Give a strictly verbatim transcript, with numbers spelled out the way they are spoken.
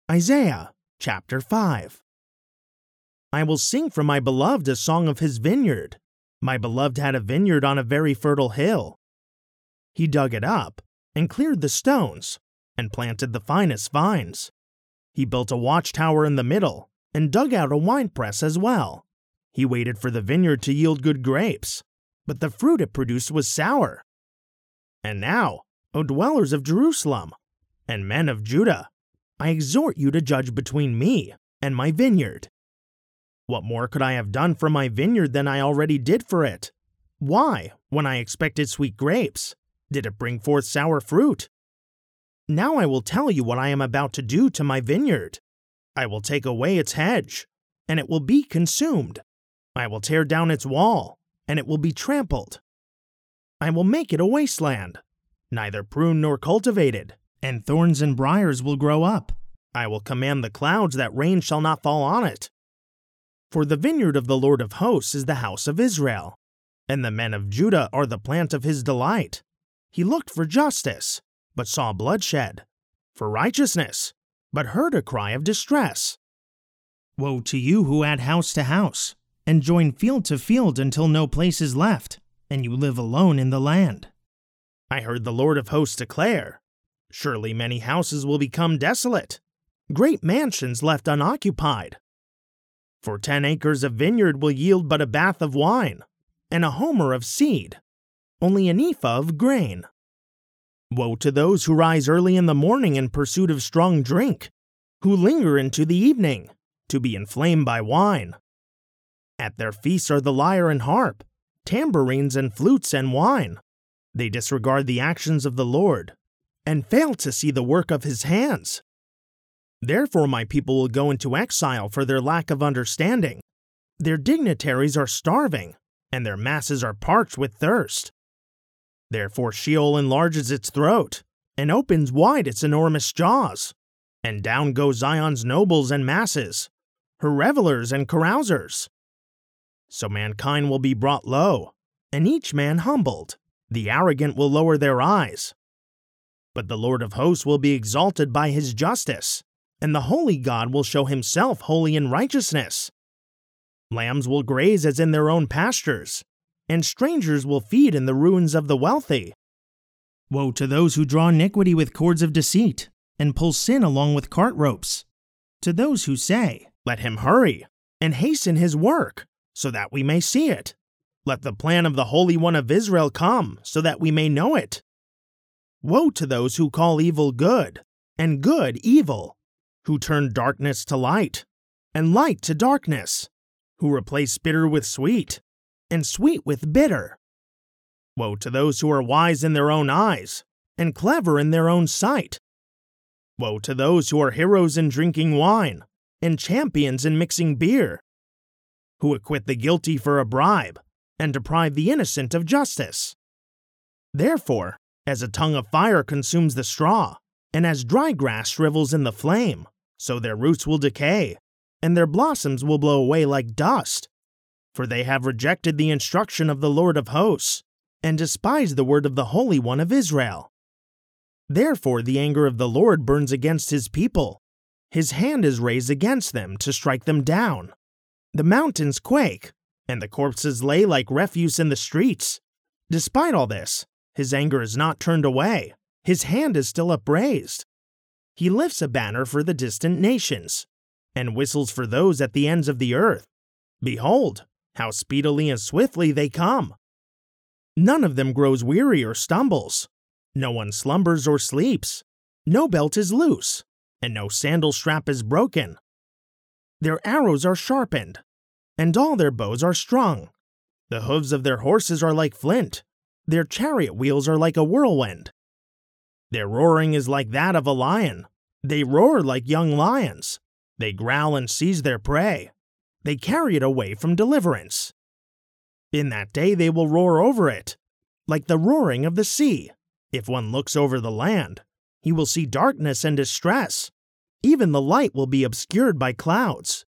Isaiah chapter five. I will sing for my beloved a song of his vineyard. My beloved had a vineyard on a very fertile hill. He dug it up and cleared the stones and planted the finest vines. He built a watchtower in the middle and dug out a winepress as well. He waited for the vineyard to yield good grapes, but the fruit it produced was sour. And now, O dwellers of Jerusalem and men of Judah, I exhort you to judge between me and my vineyard. What more could I have done for my vineyard than I already did for it? Why, when I expected sweet grapes, did it bring forth sour fruit? Now I will tell you what I am about to do to my vineyard. I will take away its hedge, and it will be consumed. I will tear down its wall, and it will be trampled. I will make it a wasteland, neither pruned nor cultivated, and thorns and briars will grow up. I will command the clouds that rain shall not fall on it. For the vineyard of the Lord of hosts is the house of Israel, and the men of Judah are the plant of his delight. He looked for justice, but saw bloodshed, for righteousness, but heard a cry of distress. Woe to you who add house to house, and join field to field until no place is left, and you live alone in the land. I heard the Lord of hosts declare, surely many houses will become desolate, great mansions left unoccupied. For ten acres of vineyard will yield but a bath of wine, and a homer of seed, only an ephah of grain. Woe to those who rise early in the morning in pursuit of strong drink, who linger into the evening, to be inflamed by wine. At their feasts are the lyre and harp, tambourines and flutes and wine. They disregard the actions of the Lord, and fail to see the work of his hands. Therefore my people will go into exile for their lack of understanding. Their dignitaries are starving, and their masses are parched with thirst. Therefore Sheol enlarges its throat, and opens wide its enormous jaws. And down go Zion's nobles and masses, her revelers and carousers. So mankind will be brought low, and each man humbled. The arrogant will lower their eyes. But the Lord of hosts will be exalted by his justice, and the holy God will show himself holy in righteousness. Lambs will graze as in their own pastures, and strangers will feed in the ruins of the wealthy. Woe to those who draw iniquity with cords of deceit, and pull sin along with cart ropes. To those who say, let him hurry, and hasten his work, so that we may see it. Let the plan of the Holy One of Israel come, so that we may know it. Woe to those who call evil good, and good evil, who turn darkness to light, and light to darkness, who replace bitter with sweet, and sweet with bitter. Woe to those who are wise in their own eyes, and clever in their own sight. Woe to those who are heroes in drinking wine, and champions in mixing beer, who acquit the guilty for a bribe, and deprive the innocent of justice. Therefore, as a tongue of fire consumes the straw, and as dry grass shrivels in the flame, so their roots will decay, and their blossoms will blow away like dust. For they have rejected the instruction of the Lord of hosts, and despised the word of the Holy One of Israel. Therefore the anger of the Lord burns against his people. His hand is raised against them to strike them down. The mountains quake, and the corpses lay like refuse in the streets. Despite all this, his anger is not turned away. His hand is still upraised. He lifts a banner for the distant nations, and whistles for those at the ends of the earth. Behold, how speedily and swiftly they come. None of them grows weary or stumbles. No one slumbers or sleeps. No belt is loose, and no sandal strap is broken. Their arrows are sharpened, and all their bows are strung. The hooves of their horses are like flint. Their chariot wheels are like a whirlwind. Their roaring is like that of a lion. They roar like young lions. They growl and seize their prey. They carry it away from deliverance. In that day they will roar over it, like the roaring of the sea. If one looks over the land, he will see darkness and distress. Even the light will be obscured by clouds.